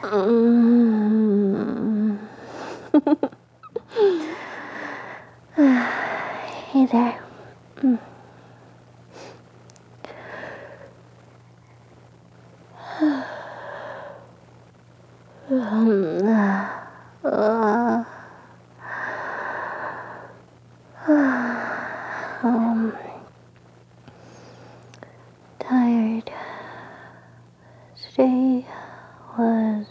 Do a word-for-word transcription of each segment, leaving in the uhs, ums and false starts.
Mm. Hey there. Mm. um, uh, um, tired. Today was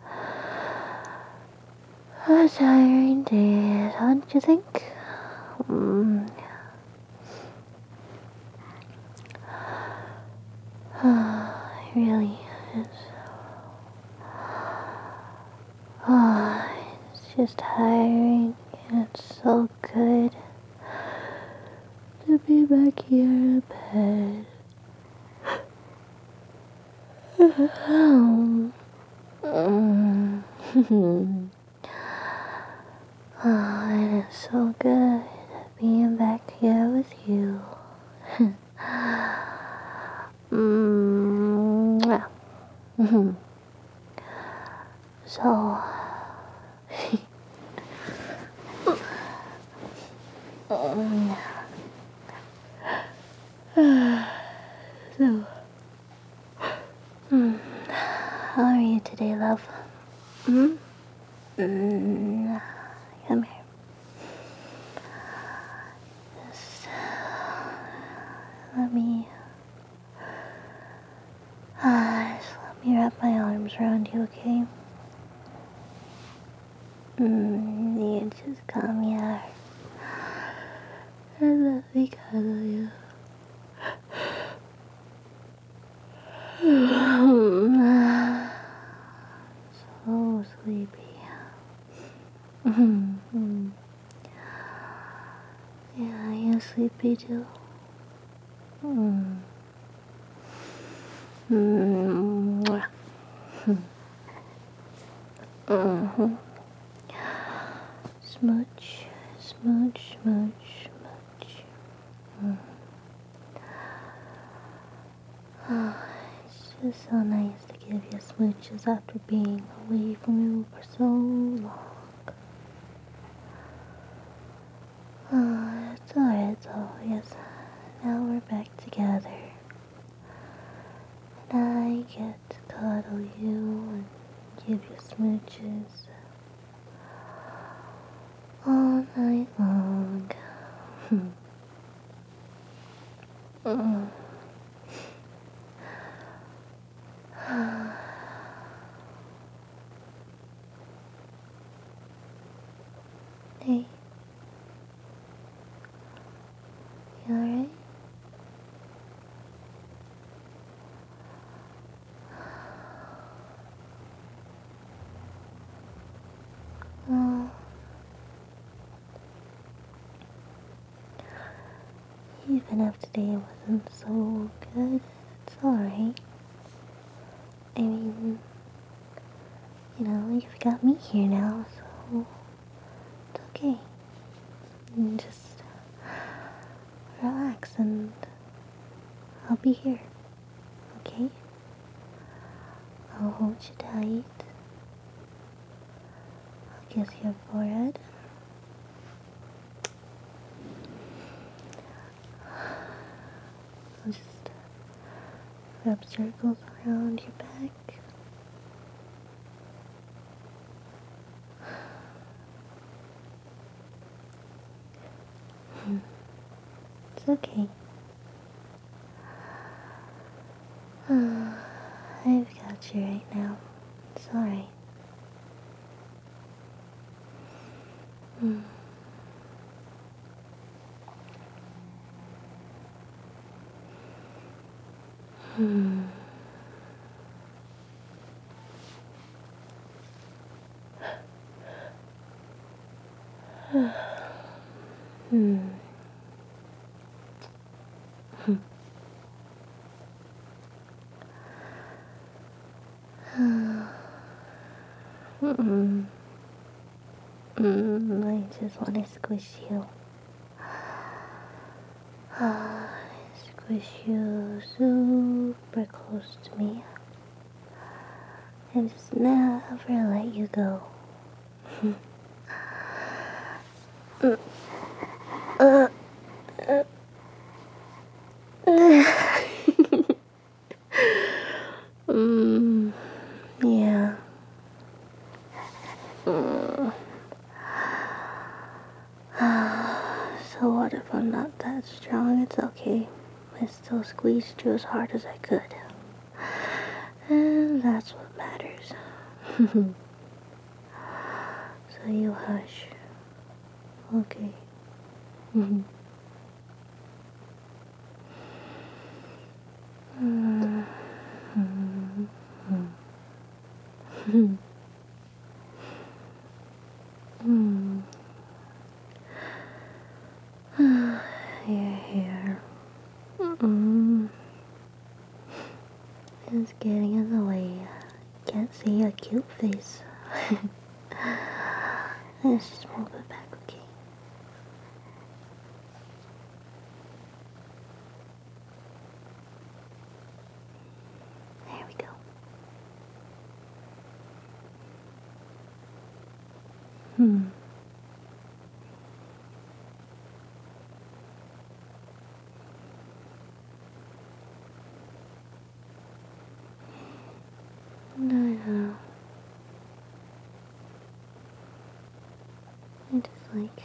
a tiring day, don't you think? Mm. It really is. Oh, it's just tiring, and it's so good to be back here in bed. Um, mm. Oh, it is so good being back here with you. mm. So, um, so, mm. How are you today, love? Mm? Mm. Come here. Just let me, uh, just let me wrap my arms around you, okay? Mm, you just calm me out. And let me cuddle you. So sleepy. Mm-hmm. Yeah, you sleepy too? Mm. Mm. Mm-hmm. Smooch, smooch, smooch, smooch. Mm. Oh, it's just so nice to give you smooches after being away from you for so long. Oh, it's alright though, yes. Now we're back together. And I get to cuddle you and give you smooches all night long. mm. Hey, you alright? Oh, even if today wasn't so good, it's alright. I mean, you know, you've got me here now, so it's okay. And just relax and I'll be here, okay? I'll hold you tight. I'll kiss your forehead. I'll just wrap circles around your back. It's okay. Uh, I've got you right now. It's alright. Mm. Hmm. hmm. Mm-mm. Mm, I just want to squish you. Ah, squish you super close to me. and just never let you go. uh, uh, mm, yeah. Mm. So what if I'm not that strong? It's okay. I still squeezed you as hard as I could. And that's what matters. So you hush. Okay. Mm. Mm. Mm. Mm. Mm. Your hair. Mm. It's getting in the way. Can't see your cute face. Let's just move it back, okay? There we go. Hmm. No, no. I just like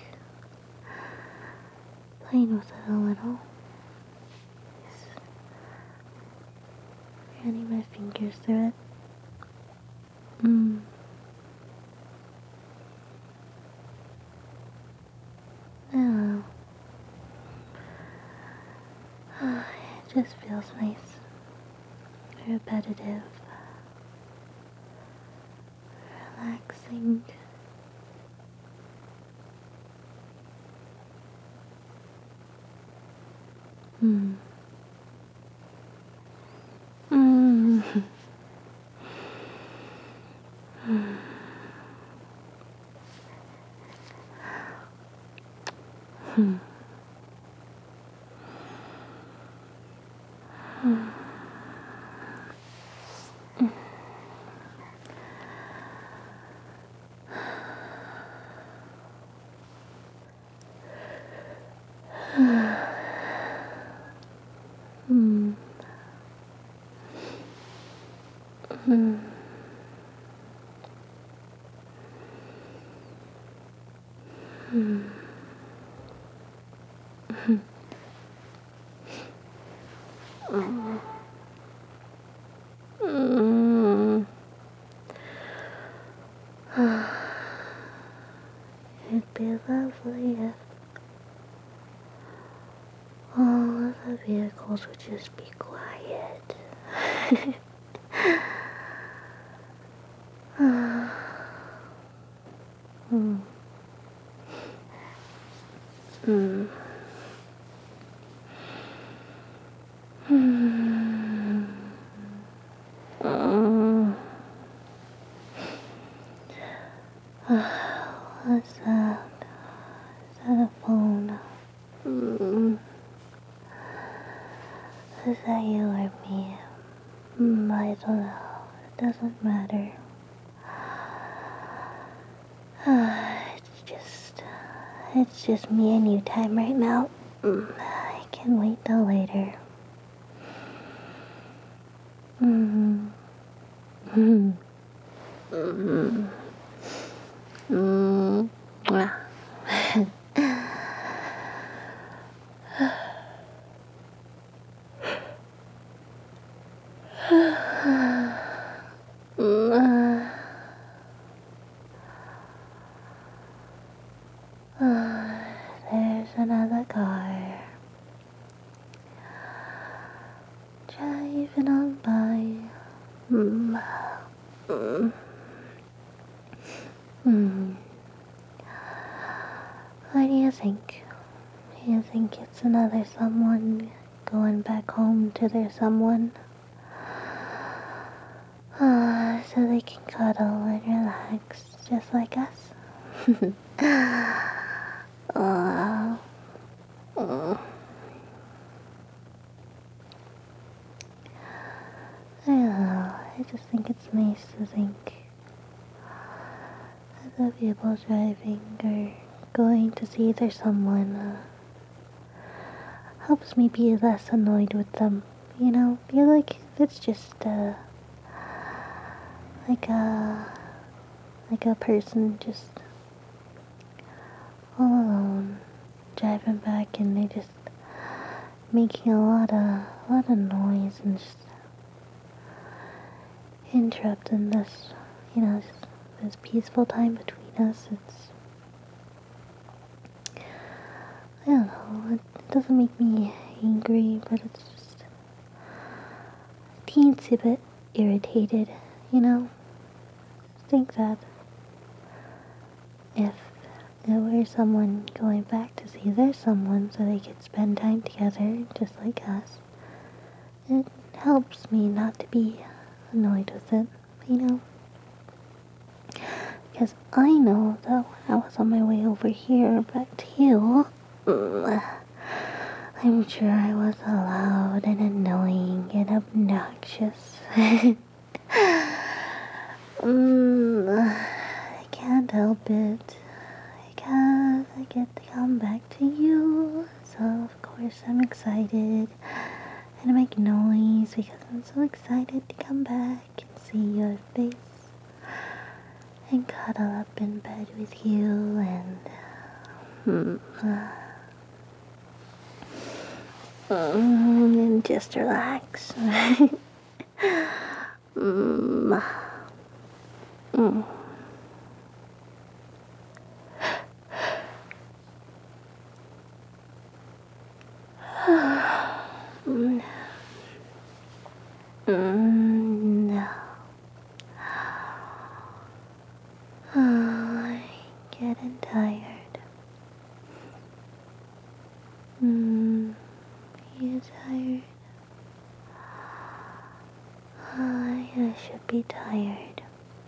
playing with it a little. Just running my fingers through it. Mm. Oh. It just feels nice. Repetitive. Relaxing. Hmm. Mm. Hmm. Hmm. Hmm. Hmm. Hmm. Mm. It'd be lovely if all of the vehicles would just be quiet. mm. Mm. Mm. Mm. What's that? Is that a phone? Mm. Is that you or me? Mm, I don't know. It doesn't matter. It's just, it's just me and you time right now. Mm. I can't wait till later. Mm-hmm. Mm-hmm. Mm-hmm. Mm. Mwah. Mm. Uh, there's another car driving on by. Mm. Mm. Mm. What do you think? Do you think it's another someone going back home to their someone? Uh, so they can cuddle and relax just like us? uh, uh, I don't know. I just think it's nice to think other people driving or going to see there's someone uh, helps me be less annoyed with them, you know? Feel like if it's just uh, like a like a person just all alone driving back and they just making a lot of a lot of noise and just interrupting this, you know, just this peaceful time between us. It's, I don't know, it, it doesn't make me angry, but it's just a teensy bit irritated, you know? I think that if there were someone going back to see their someone so they could spend time together just like us, it helps me not to be annoyed with it, you know? Because I know that when I was on my way over here back to you, mm, I'm sure I was loud and annoying and obnoxious. mm, I can't help it. Because I get to come back to you. So, of course, I'm excited. And I make noise because I'm so excited to come back and see your face. And cuddle up in bed with you and... Hmm, uh, and just relax. mm, mm. mm. Mm, no. Oh, I'm getting tired. Hmm, you tired? Oh, I should be tired.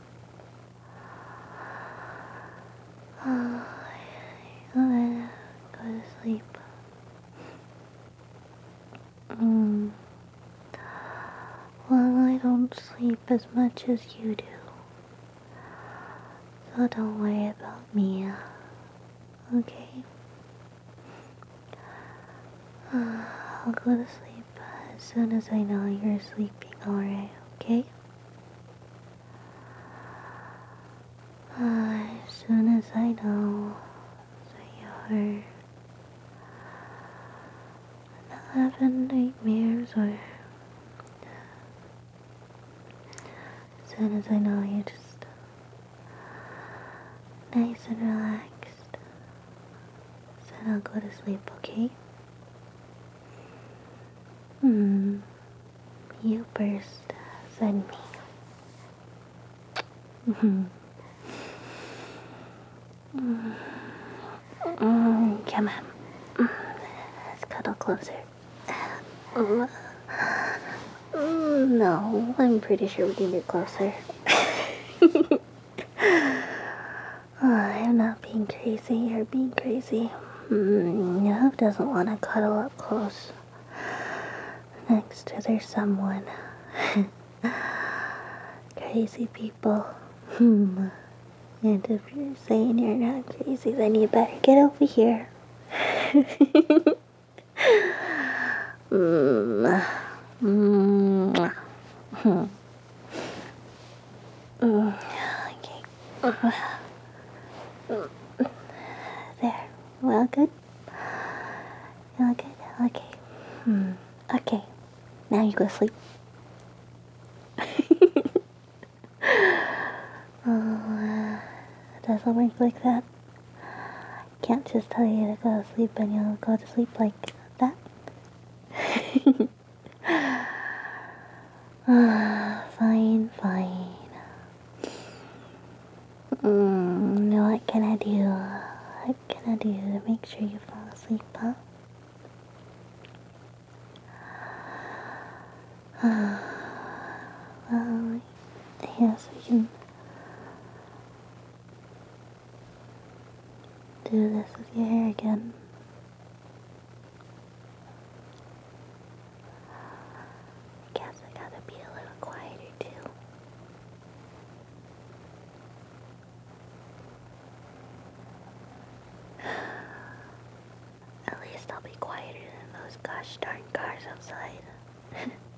Oh, I'm gonna go to sleep. Hmm. Well, I don't sleep as much as you do. So don't worry about me, okay? Uh, I'll go to sleep as soon as I know you're sleeping alright, okay? Uh, as soon as I know that you're not having nightmares or as soon as I know you're just nice and relaxed, then I'll go to sleep, okay? Hmm. You first, then me. Mm-hmm. Mm. Mm, come on. Mm. Let's cuddle closer. Mm. Mm, no, I'm pretty sure we can get closer. Oh, I'm not being crazy, you're being crazy. Mm, who doesn't want to cuddle up close next to their someone? Crazy people. Hmm. And if you're saying you're not crazy, then you better get over here. mm. Mm. Hmm. Mm. Okay. There. Well, good. Well, good. Okay. Hmm. Okay. Now you go sleep. Oh, uh, it doesn't work like that. Can't just tell you to go to sleep and you'll go to sleep like that. Ah, fine, fine. Mm, what can I do? What can I do to make sure you fall asleep, huh? Well, yes, we can do this with your hair again. I guess I gotta be a little quieter too. least I'll be quieter than those gosh darn cars outside.